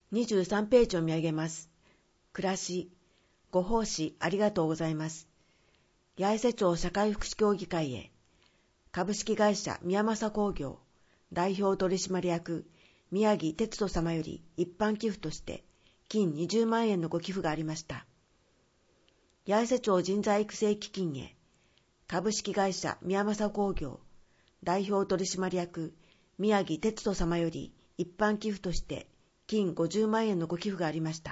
23ページを見上げます。暮らし、ご奉仕ありがとうございます。八重瀬町社会福祉協議会へ、株式会社宮政工業、代表取締役、宮城哲人様より一般寄付として、金20万円のご寄付がありました。八重瀬町人材育成基金へ、株式会社宮政工業、代表取締役、宮城哲人様より一般寄付として、金50万円のご寄付がありました。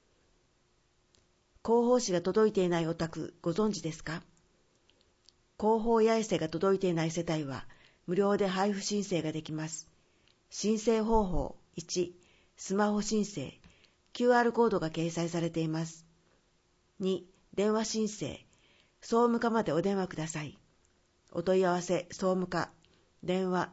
広報誌が届いていないお宅ご存知ですか？広報八重瀬が届いていない世帯は無料で配布申請ができます。申請方法1、スマホ申請、QR コードが掲載されています。2、電話申請、総務課までお電話ください。お問い合わせ総務課、電話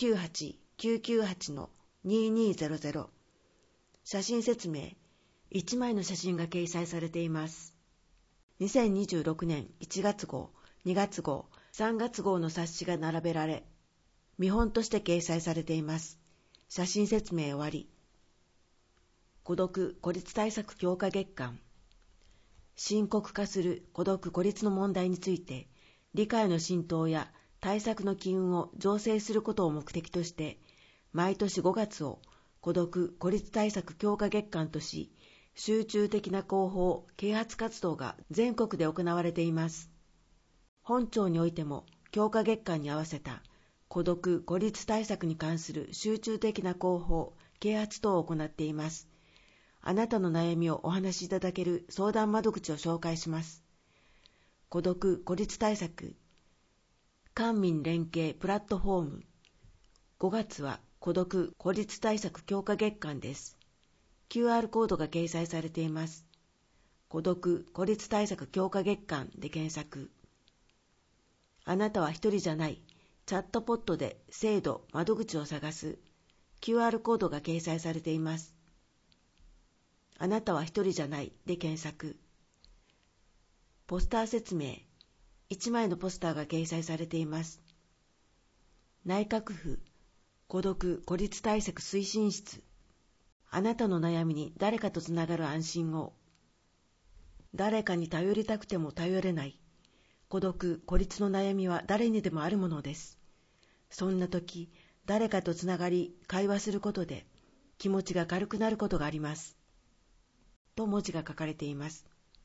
098-998-2200。写真説明、1枚の写真が掲載されています。2026年1月号、2月号、3月号の冊子が並べられ、見本として掲載されています。写真説明終わり。孤独・孤立対策強化月間。深刻化する孤独・孤立の問題について、理解の浸透や対策の機運を醸成することを目的として、毎年5月を孤独・孤立対策強化月間とし、集中的な広報・啓発活動が全国で行われています。本庁においても強化月間に合わせた孤独・孤立対策に関する集中的な広報・啓発等を行っています。あなたの悩みをお話しいただける相談窓口を紹介します。孤独・孤立対策官民連携プラットフォーム。5月は孤独・孤立対策強化月間です。QR コードが掲載されています。孤独・孤立対策強化月間で検索。あなたは一人じゃない。チャットポットで制度・窓口を探す。QR コードが掲載されています。あなたは一人じゃないで検索。ポスター説明。1枚のポスターが掲載されています。内閣府孤独・孤立対策推進室。あなたの悩みに誰かとつながる安心を。誰かに頼りたくても頼れない。孤独・孤立の悩みは誰にでもあるものです。そんな時、誰かとつながり、会話することで気持ちが軽くなることがあります。と文字が書かれています。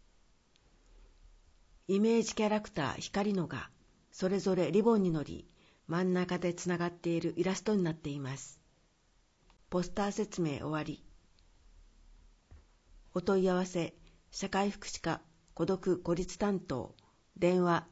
イメージキャラクター光のが、それぞれリボンに乗り、真ん中でつながっているイラストになっています。ポスター説明終わり。お問い合わせ、社会福祉課孤独・孤立担当、電話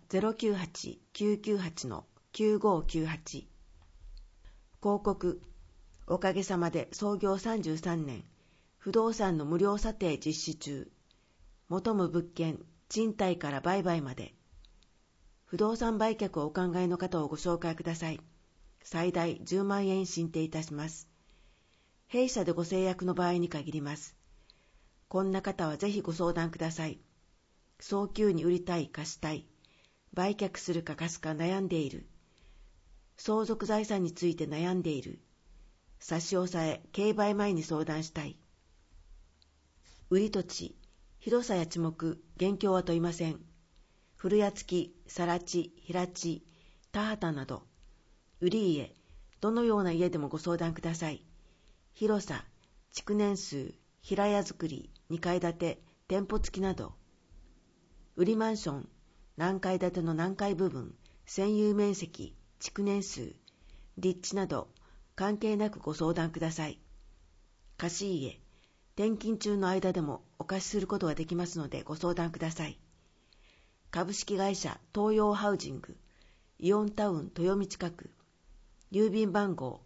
098-998-9598。広告、おかげさまで創業33年、不動産の無料査定実施中。求む物件、賃貸から売買まで。不動産売却をお考えの方をご紹介ください。最大10万円進呈いたします。弊社でご制約の場合に限ります。こんな方はぜひご相談ください。早急に売りたい、貸したい。売却するか貸すか悩んでいる。相続財産について悩んでいる。差し押さえ、競売前に相談したい。売り土地、広さや地目、現況は問いません。古屋付き、更地、平地、田畑など。売り家、どのような家でもご相談ください。広さ、築年数、平屋造り、2階建て、店舗付きなど。売りマンション、何階建ての何階部分、占有面積、築年数、立地など、関係なくご相談ください。貸し家、転勤中の間でもお貸しすることができますのでご相談ください。株式会社東洋ハウジング、イオンタウン豊見近く、郵便番号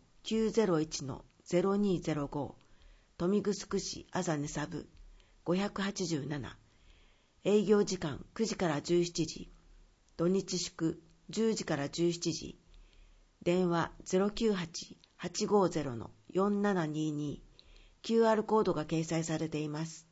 901-0205、豊見城市あざねサブ587、営業時間9時から17時、土日祝10時から17時、電話 098-850-4722、QR コードが掲載されています。